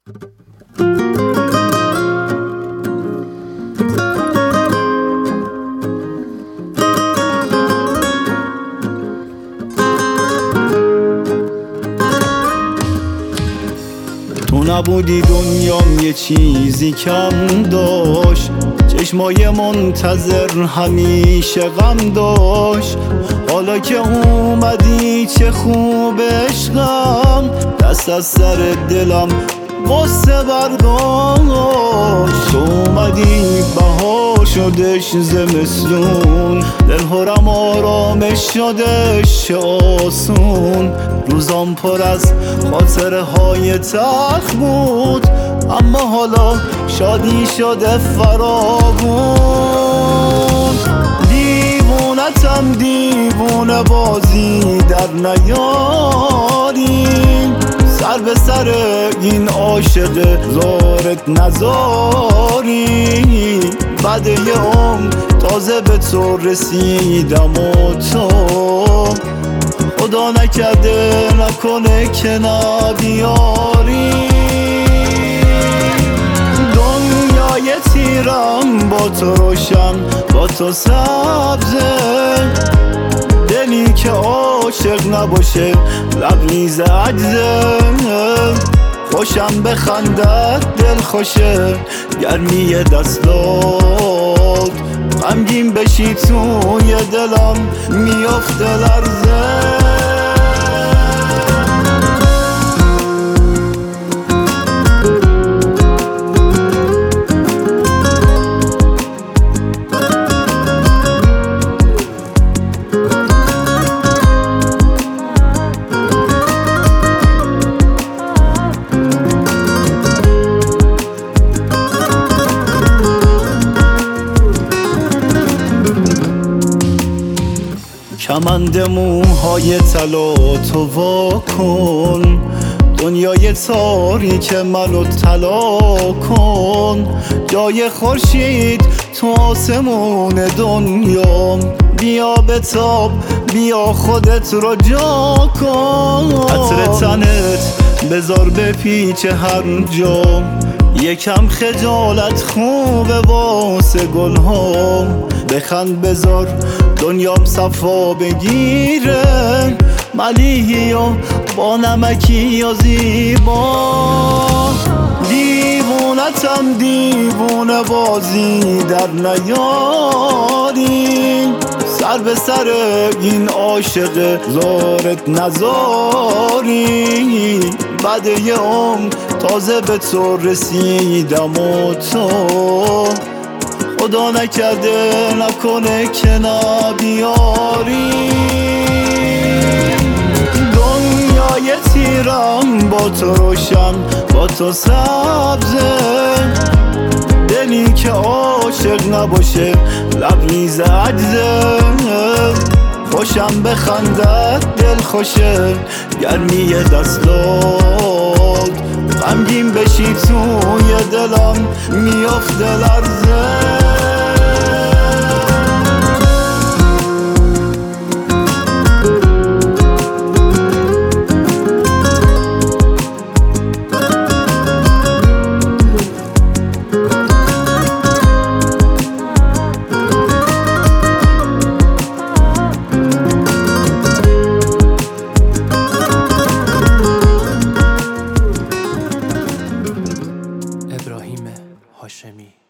تو نبودی دنیام یه چیزی کم داشت، چشمای منتظر همیشه غم داشت. حالا که اومدی چه خوب عشقم، دست از سر دلم غصه برداشت. تو اومدی بهار شدش زمستون، دلهرم آرامش شدش آسون. روزام پر از خاطره های تلخ بود، اما حالا شادی شده فراوون. دیوونتم دیوونه بازی در نیاری، سر به سر این عاشق زارت نزاری. بعد یه عمر تازه به تو رسیدم و تو خدا نکرده نکنه که نبیاری. دنیای تیرم با تو روشن، با تو سبزه، دلی که عاشق نباشه لبریز عجزه. خوشم بخندد دل خوشه گرمی دستات، غمگین بشی توی دلم میافته لرزه. کمند موهای طلا تو وا کن، دنیای تاریک منو طلا کن. جای خورشید تو آسمون دنیا، بیا بتاب بیا خودت رو جا کن. عطر تنت بذار به پیچ هر جا، یکم خجالت خوبه واسه گلها. بخند بذار دنیام صفا بگیره، ملیحی یا با نمکی یا زیبا. دیوونتم دیوونه بازی در نیاری، سر به سر این عاشق زارت نزاری. بعد یه عمر تازه به تو رسیدم و تو خدا نکرده نکنه که نبیاری. دنیای تیرم با تو روشن، با تو سبزه، دلی که عاشق نباشه لبریز عجزه. خوشم بخندد دل خوشه گرمی دستات، غمگین بشی توی دلم میافته لرزه. ابراهیم هاشمی.